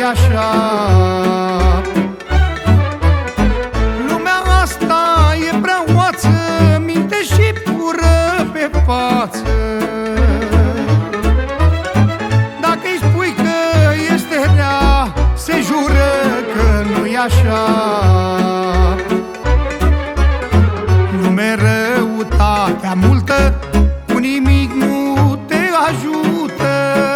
așa. Lumea asta e prea oață, minte și pură pe față. Dacă îi spui că este rea, se jură că nu-i așa. Lume, răutatea multă cu nimic nu te ajută,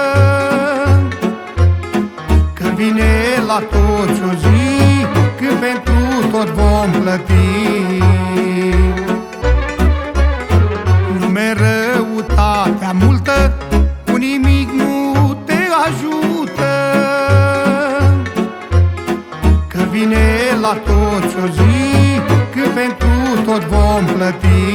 că vine la toți o zi când pentru tot vom plăti. Lume, răutatea multă cu nimic nu te ajută, că vine la toți o zi când pentru tot vom plăti.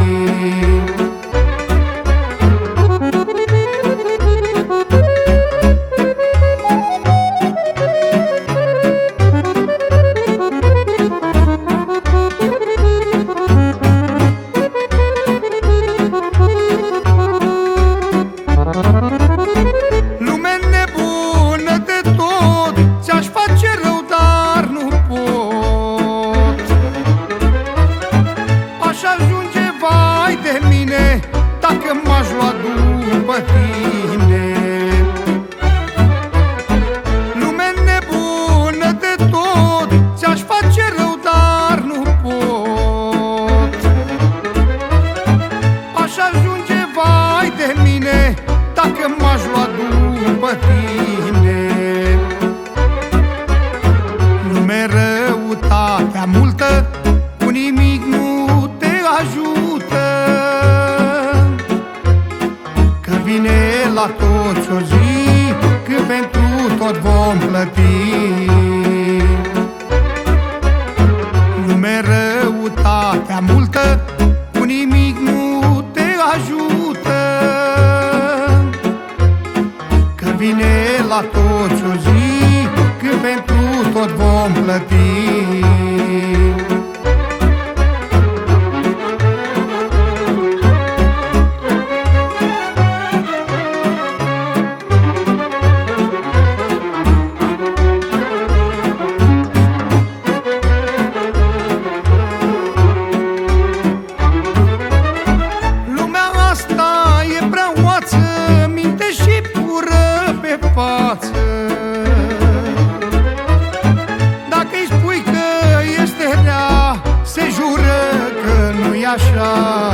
Lume nebună de tot, ți-aș face rău, dar nu pot. Aș ajunge, vai de mine, dacă m-aș lua după tine. Lume nebună de tot, ți-aș face rău, dar nu pot. Aș ajunge, vai de mine, dacă m-aș lua după tine. Lume, răutatea multă cu nimic nu te ajută, că vine la toți o zi când pentru tot vom plăti. Lume, răutatea multă cu nimic nu te ajută, că vine la toți o zi când pentru tot vom plăti. Minte și pură pe față. Dacă îi spui că este rea, se jură că nu-i așa.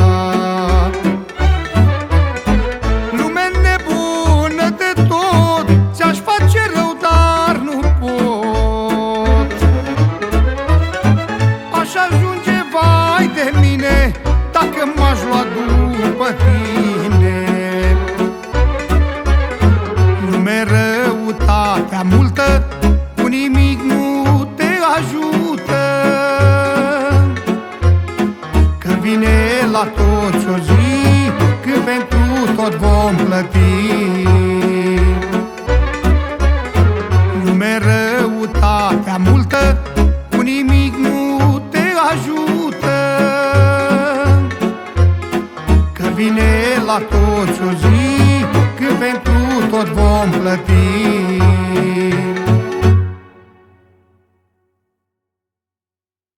Lume nebună de tot, ți-aș face rău, dar nu pot. Aș ajunge, vai de mine, dacă m-aș lua după tine. Lume, răutatea multă cu nimic nu te ajută, că vine la toți o zi când pentru tot vom plăti. Lume, răutatea multă cu nimic nu te ajută, că vine la toți o zi când pentru tot vom plăti.